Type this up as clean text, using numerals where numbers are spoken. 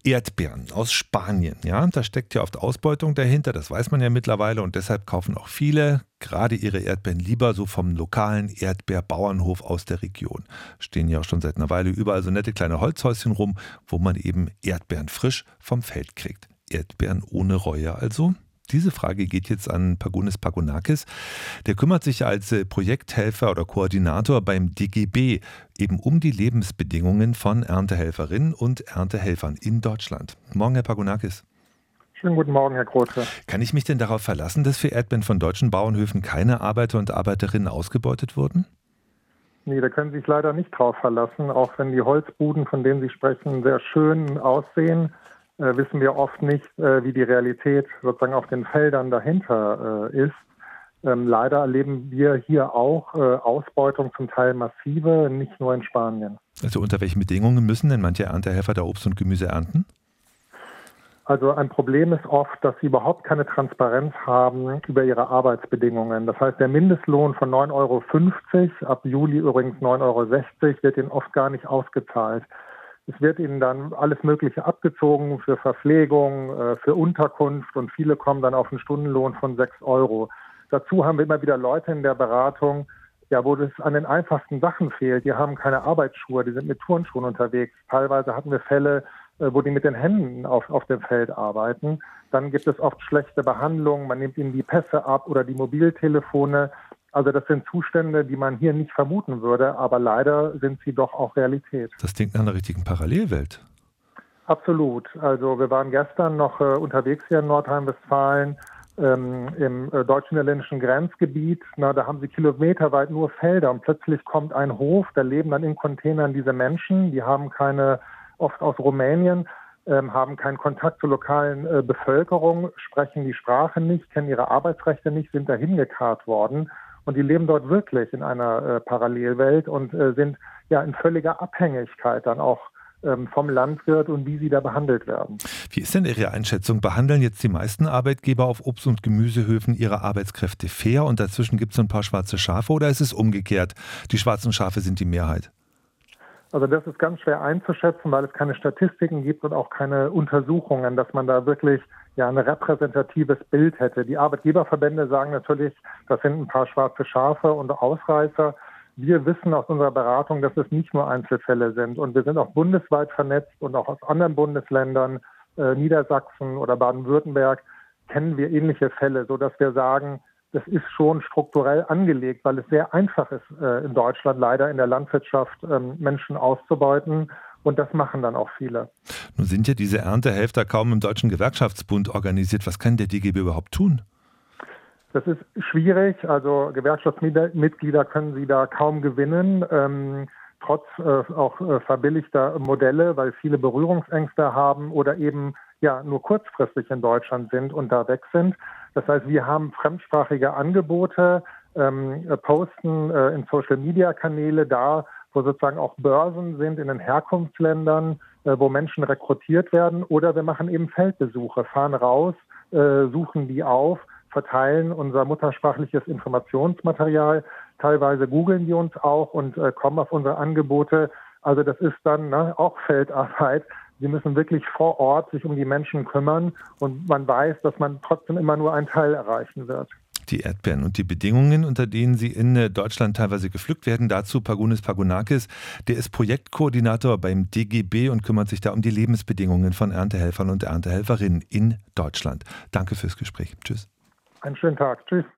Erdbeeren aus Spanien, ja, da steckt ja oft Ausbeutung dahinter, das weiß man ja mittlerweile und deshalb kaufen auch viele gerade ihre Erdbeeren lieber so vom lokalen Erdbeerbauernhof aus der Region. Stehen ja auch schon seit einer Weile überall so nette kleine Holzhäuschen rum, wo man eben Erdbeeren frisch vom Feld kriegt. Erdbeeren ohne Reue also? Diese Frage geht jetzt an Pagonis Pagonakis. Der kümmert sich ja als Projekthelfer oder Koordinator beim DGB eben um die Lebensbedingungen von Erntehelferinnen und Erntehelfern in Deutschland. Morgen, Herr Pagonakis. Schönen guten Morgen, Herr Grote. Kann ich mich denn darauf verlassen, dass für Erdbeeren von deutschen Bauernhöfen keine Arbeiter und Arbeiterinnen ausgebeutet wurden? Nee, da können Sie sich leider nicht drauf verlassen. Auch wenn die Holzbuden, von denen Sie sprechen, sehr schön aussehen, wissen wir oft nicht, wie die Realität sozusagen auf den Feldern dahinter ist. Leider erleben wir hier auch Ausbeutung, zum Teil massive, nicht nur in Spanien. Also unter welchen Bedingungen müssen denn manche Erntehelfer da Obst und Gemüse ernten? Also ein Problem ist oft, dass sie überhaupt keine Transparenz haben über ihre Arbeitsbedingungen. Das heißt, der Mindestlohn von 9,50 €, ab Juli übrigens 9,60 €, wird ihnen oft gar nicht ausgezahlt. Es wird ihnen dann alles Mögliche abgezogen für Verpflegung, für Unterkunft und viele kommen dann auf einen Stundenlohn von 6 €. Dazu haben wir immer wieder Leute in der Beratung, ja, wo es an den einfachsten Sachen fehlt. Die haben keine Arbeitsschuhe, die sind mit Turnschuhen unterwegs. Teilweise hatten wir Fälle, wo die mit den Händen auf dem Feld arbeiten. Dann gibt es oft schlechte Behandlungen, man nimmt ihnen die Pässe ab oder die Mobiltelefone. Also das sind Zustände, die man hier nicht vermuten würde, aber leider sind sie doch auch Realität. Das klingt nach einer richtigen Parallelwelt. Absolut. Also wir waren gestern noch unterwegs hier in Nordrhein-Westfalen im deutsch-niederländischen Grenzgebiet. Da haben sie kilometerweit nur Felder und plötzlich kommt ein Hof, da leben dann in Containern diese Menschen, die haben oft aus Rumänien, haben keinen Kontakt zur lokalen Bevölkerung, sprechen die Sprache nicht, kennen ihre Arbeitsrechte nicht, sind dahin gekarrt worden. Und die leben dort wirklich in einer Parallelwelt und sind ja in völliger Abhängigkeit dann auch vom Landwirt und wie sie da behandelt werden. Wie ist denn Ihre Einschätzung? Behandeln jetzt die meisten Arbeitgeber auf Obst- und Gemüsehöfen ihre Arbeitskräfte fair und dazwischen gibt es ein paar schwarze Schafe oder ist es umgekehrt? Die schwarzen Schafe sind die Mehrheit. Also das ist ganz schwer einzuschätzen, weil es keine Statistiken gibt und auch keine Untersuchungen, dass man da wirklich ein repräsentatives Bild hätte. Die Arbeitgeberverbände sagen natürlich, das sind ein paar schwarze Schafe und Ausreißer. Wir wissen aus unserer Beratung, dass es nicht nur Einzelfälle sind. Und wir sind auch bundesweit vernetzt und auch aus anderen Bundesländern, Niedersachsen oder Baden-Württemberg, kennen wir ähnliche Fälle, sodass wir sagen, das ist schon strukturell angelegt, weil es sehr einfach ist, in Deutschland leider in der Landwirtschaft Menschen auszubeuten. Und das machen dann auch viele. Nun sind ja diese Erntehelfer kaum im Deutschen Gewerkschaftsbund organisiert. Was kann der DGB überhaupt tun? Das ist schwierig. Also Gewerkschaftsmitglieder können sie da kaum gewinnen, trotz auch verbilligter Modelle, weil viele Berührungsängste haben oder eben nur kurzfristig in Deutschland sind und da weg sind. Das heißt, wir haben fremdsprachige Angebote, posten in Social-Media-Kanäle da, wo sozusagen auch Börsen sind in den Herkunftsländern, wo Menschen rekrutiert werden. Oder wir machen eben Feldbesuche, fahren raus, suchen die auf, verteilen unser muttersprachliches Informationsmaterial. Teilweise googeln die uns auch und kommen auf unsere Angebote. Also das ist dann auch Feldarbeit. Sie müssen wirklich vor Ort sich um die Menschen kümmern und man weiß, dass man trotzdem immer nur einen Teil erreichen wird. Die Erdbeeren und die Bedingungen, unter denen sie in Deutschland teilweise gepflückt werden. Dazu Pagonis Pagonakis, der ist Projektkoordinator beim DGB und kümmert sich da um die Lebensbedingungen von Erntehelfern und Erntehelferinnen in Deutschland. Danke fürs Gespräch. Tschüss. Einen schönen Tag. Tschüss.